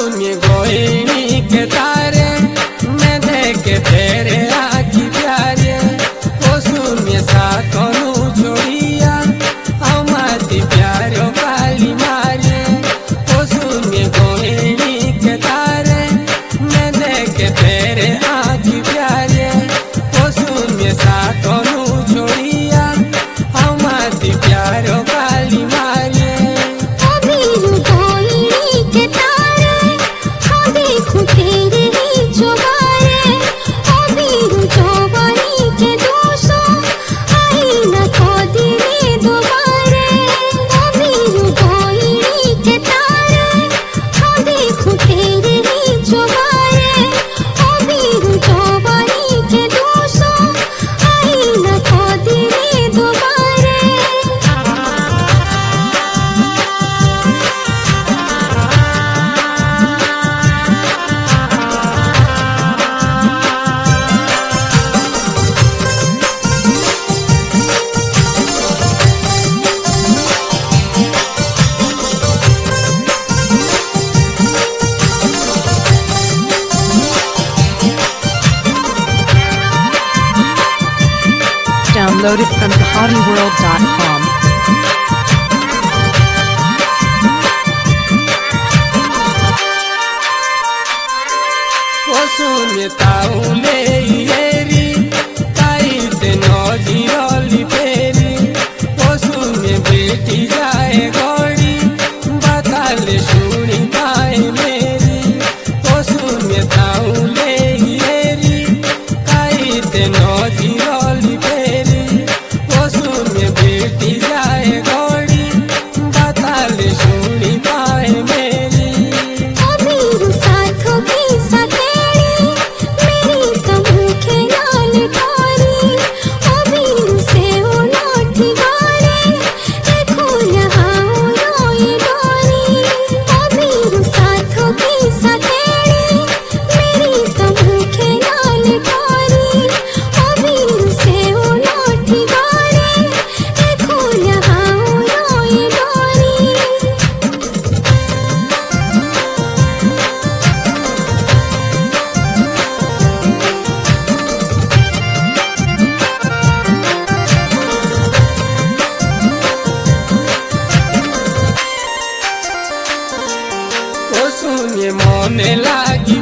सुनिए गोइनी के तारे मैं देखे तेरे आखी प्यारे ओ सुनिए साथों छोड़िया हमारी प्यारो काली मारे ओ सुनिए गोइनी के तारे मैं देखे तेरे आखी प्यारे ओ सुनिए साथों छोड़िया हमारी प्यारो काली मारे तेरे ही जोगारे अबीर जोवानी के दोषो आई न खोदी रे दोबारे अबीर गोइनी के तारे हाँ देखो तेरे ही जोगारे अबीर जोवानी के दोषो आई न खोदी रे दोबारे Downloaded from thehottenworld.com. ओ सुनिए ताऊले येरी ताई ते नौजी रोली पेरी ओ सुनिए बेटी जाए गोड़ी बताले सुनी पाए मेरी ओ सुनिए ताऊले येरी ताई ते नौजी रोली पेरी ओ सुनिए बेटी जाए गोड़ी बताले सुनी पाए मेरी अबीर साथों की सतेड़ी मेरी तमुखे लाल ठारी अबीर से वो लाठी गारे देखो यहाँ रोई डोरी अबीर साथों की सतेड़ी मेरी तमुखे लाल ठारी अबीर से वो लाठी गारे देखो यहाँ रोई डोरी ओ सुनिए मोने लागी